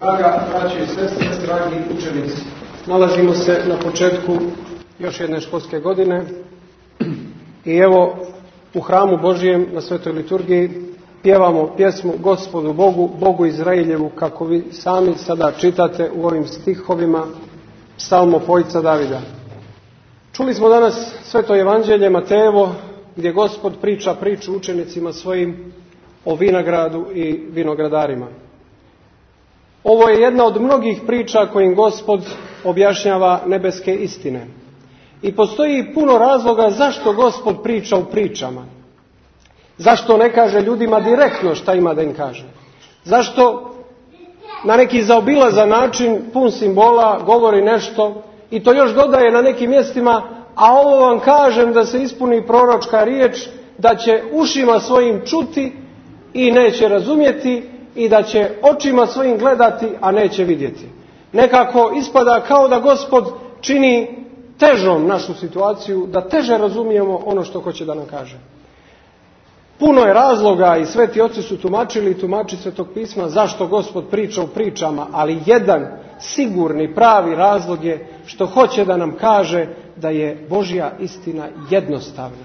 Draga braće i sestre, dragi učenici, nalazimo se na početku još jedne školske godine i evo u hramu Božijem na Svetoj liturgiji pjevamo pjesmu Gospodu Bogu, Bogu Izraeljevu, kako vi sami sada čitate u ovim stihovima psalmopojca Davida. Čuli smo danas Sveto evanđelje Matejevo gdje Gospod priča priču učenicima svojim o vinogradu i vinogradarima. Ovo je jedna od mnogih priča kojim Gospod objašnjava nebeske istine. I postoji puno razloga zašto Gospod priča u pričama. Zašto ne kaže ljudima direktno šta ima da im kaže. Zašto na neki zaobilazan način, pun simbola, govori nešto i to još dodaje na nekim mjestima, a ovo vam kažem da se ispuni proročka riječ, da će ušima svojim čuti i neće razumjeti, i da će očima svojim gledati, a neće vidjeti. Nekako ispada kao da Gospod čini težom našu situaciju, da teže razumijemo ono što hoće da nam kaže. Puno je razloga i sveti oci su tumačili i tumači Svetog pisma zašto Gospod priča u pričama, ali jedan sigurni, pravi razlog je što hoće da nam kaže da je Božja istina jednostavna.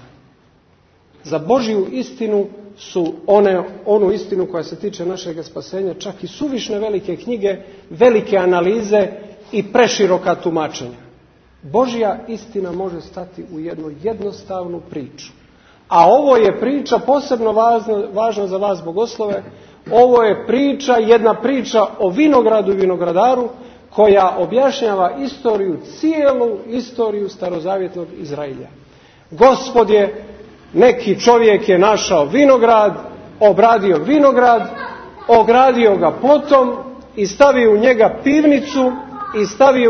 Za Božju istinu su onu istinu koja se tiče našeg spasenja čak i suvišne velike knjige, velike analize i preširoka tumačenja. Božja istina može stati u jednu jednostavnu priču. A ovo je priča posebno važna za vas bogoslove. Ovo je jedna priča o vinogradu i vinogradaru koja objašnjava cijelu istoriju starozavjetnog Izraelja. Gospod je, neki čovjek je našao vinograd, obradio vinograd, ogradio ga plotom i stavio u njega pivnicu i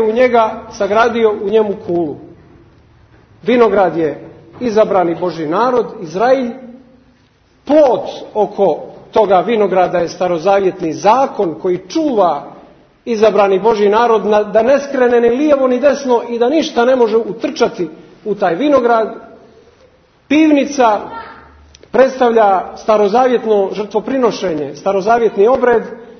sagradio u njemu kulu. Vinograd je izabrani Božji narod, Izrael. Plot oko toga vinograda je starozavjetni zakon koji čuva izabrani Božji narod da ne skrene ni lijevo ni desno i da ništa ne može utrčati u taj vinograd. Pivnica predstavlja starozavjetno žrtvoprinošenje, starozavjetni obred,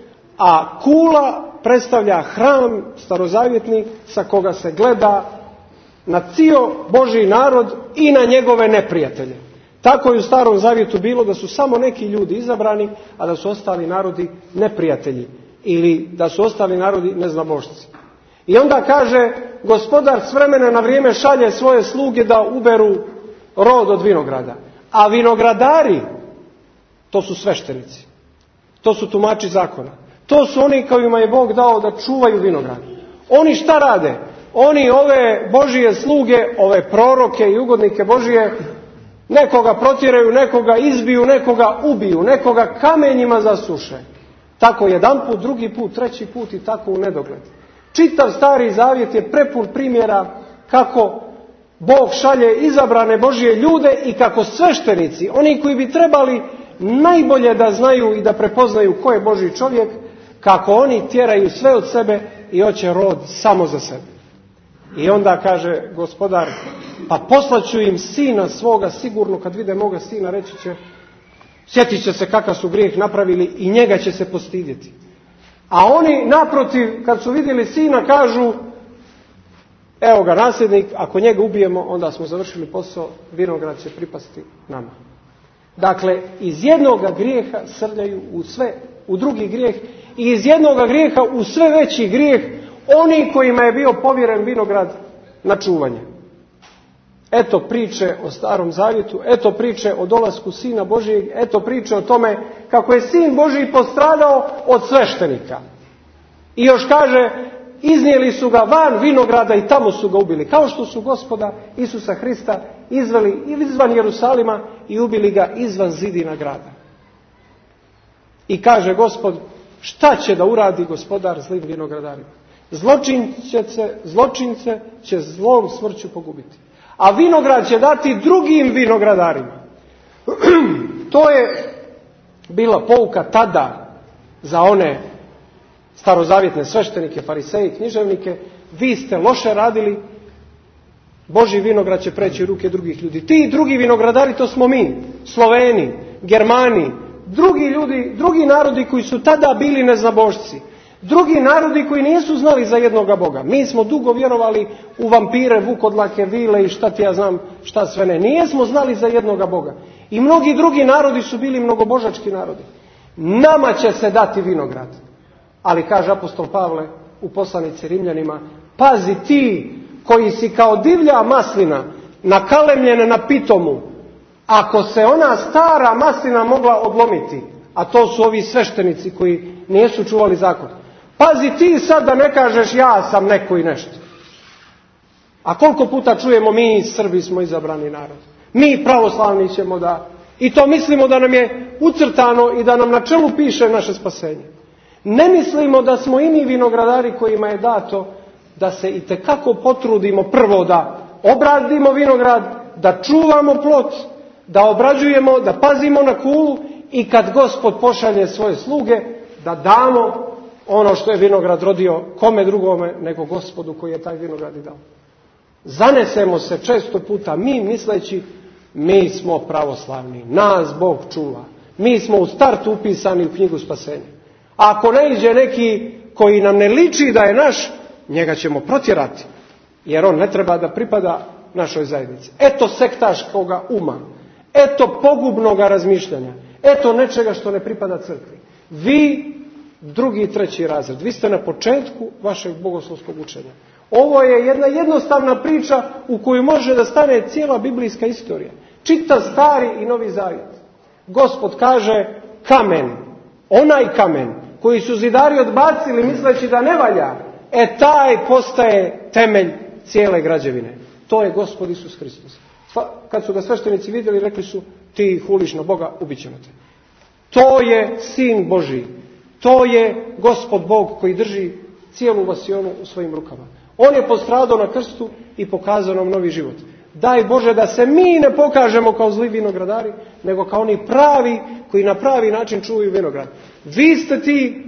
a kula predstavlja hram starozavjetni sa koga se gleda na cijel Božji narod i na njegove neprijatelje. Tako je u Starom Zavjetu bilo da su samo neki ljudi izabrani, a da su ostali narodi neprijatelji ili da su ostali narodi neznabošci. I onda kaže Gospodar s vremena na vrijeme šalje svoje sluge da uberu rod od vinograda. A vinogradari, to su sveštenici. To su tumači zakona. To su oni kojima je Bog dao da čuvaju vinograd. Oni šta rade? Oni ove Božije sluge, ove proroke i ugodnike Božije, nekoga protjeraju, nekoga izbiju, nekoga ubiju, nekoga kamenjima zasuše. Tako jedan put, drugi put, treći put i tako u nedogled. Čitav Stari Zavjet je prepun primjera kako Bog šalje izabrane Božje ljude i kako sveštenici, oni koji bi trebali najbolje da znaju i da prepoznaju ko je Božji čovjek, kako oni tjeraju sve od sebe i hoće rod samo za sebe. I onda kaže Gospodar, pa poslaću im sina svoga, sigurno kad vide moga sina reći će, sjetit će se kakav su grijeh napravili i njega će se postidjeti. A oni naprotiv, kad su vidjeli sina, kažu, evo ga nasljednik, ako njega ubijemo, onda smo završili posao, vinograd će pripasti nama. Dakle, iz jednoga grijeha srljaju u drugi grijeh i iz jednoga grijeha u sve veći grijeh oni kojima je bio povjeren vinograd na čuvanje. Eto priče o Starom Zavjetu, eto priče o dolasku Sina Božijeg, eto priče o tome kako je Sin Božji postradao od sveštenika. I još kaže, iznijeli su ga van vinograda i tamo su ga ubili. Kao što su Gospoda Isusa Hrista izveli izvan Jerusalima i ubili ga izvan zidina grada. I kaže Gospod, šta će da uradi Gospodar zlim vinogradarima? Zločince će zlom smrću pogubiti. A vinograd će dati drugim vinogradarima. To je bila pouka tada za one starozavjetne sveštenike, fariseje i književnike. Vi ste loše radili, Božji vinograd će preći u ruke drugih ljudi. Ti drugi vinogradari, to smo mi, Sloveni, Germani, drugi ljudi, drugi narodi koji su tada bili neznabošci. Drugi narodi koji nisu znali za jednoga Boga. Mi smo dugo vjerovali u vampire, vukodlake, vile i šta ti ja znam šta sve ne. Nijesmo znali za jednoga Boga. I mnogi drugi narodi su bili mnogobožački narodi. Nama će se dati vinograd. Ali kaže apostol Pavle u poslanici Rimljanima, pazi ti koji si kao divlja maslina nakalemljena na pitomu, ako se ona stara maslina mogla odlomiti, a to su ovi sveštenici koji nisu čuvali zakon. Pazi ti sad da ne kažeš ja sam neko i nešto. A koliko puta čujemo mi Srbi smo izabrani narod. Mi pravoslavni ćemo da... I to mislimo da nam je ucrtano i da nam na čelu piše naše spasenje. Ne mislimo da smo i mi vinogradari kojima je dato da se itekako potrudimo prvo da obradimo vinograd, da čuvamo plot, da obrađujemo, da pazimo na kulu i kad Gospod pošalje svoje sluge da damo ono što je vinograd rodio kome drugome nego Gospodu koji je taj vinograd i dao. Zanesemo se često puta mi misleći mi smo pravoslavni, nas Bog čuva. Mi smo u startu upisani u knjigu spasenja. A ako ne iđe neki koji nam ne liči da je naš, njega ćemo protjerati. Jer on ne treba da pripada našoj zajednici. Eto sektaškoga uma. Eto pogubnoga razmišljanja. Eto nečega što ne pripada crkvi. Vi, drugi i treći razred, vi ste na početku vašeg bogoslovskog učenja. Ovo je jedna jednostavna priča u koju može da stane cijela biblijska istorija. Čita Stari i Novi Zavjet. Gospod kaže kamen, onaj kamen koji su zidari odbacili misleći da ne valja, taj postaje temelj cijele građevine. To je Gospod Isus Hristos. Kad su ga sveštenici vidjeli, rekli su ti huliš na Boga, ubit ćemo te. To je Sin Božji. To je Gospod Bog koji drži cijelu vasionu u svojim rukama. On je postradao na krstu i pokazao nam novi život. Daj Bože da se mi ne pokažemo kao zli vinogradari, nego kao oni pravi koji na pravi način čuvaju vinograd. Vi ste ti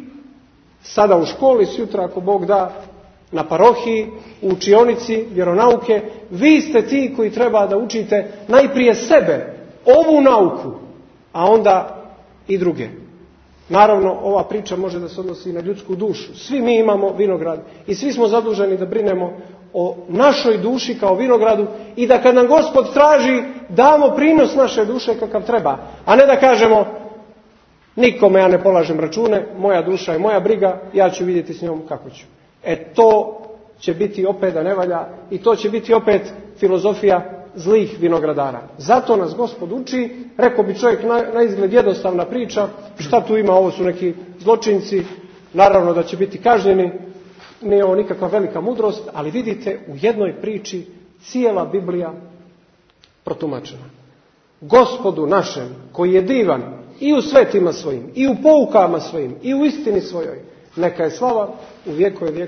sada u školi, sutra ako Bog da, na parohiji, u učionici vjeronauke, vi ste ti koji treba da učite najprije sebe, ovu nauku, a onda i druge. Naravno, ova priča može da se odnosi i na ljudsku dušu. Svi mi imamo vinograd i svi smo zaduženi da brinemo o našoj duši kao vinogradu i da kad nam Gospod traži damo prinos naše duše kakav treba, a ne da kažemo nikome ja ne polažem račune, moja duša je moja briga, ja ću vidjeti s njom kako ću. To će biti opet da ne valja i to će biti opet filozofija zlih vinogradara. Zato nas Gospod uči, rekao bi čovjek na izgled jednostavna priča, šta tu ima, ovo su neki zločinci, naravno da će biti kažnjeni, nije ovo nikakva velika mudrost, ali vidite u jednoj priči cijela Biblija protumačena. Gospodu našem, koji je divan i u svetima svojim, i u poukama svojim, i u istini svojoj, neka je slava u vjekove vjekova.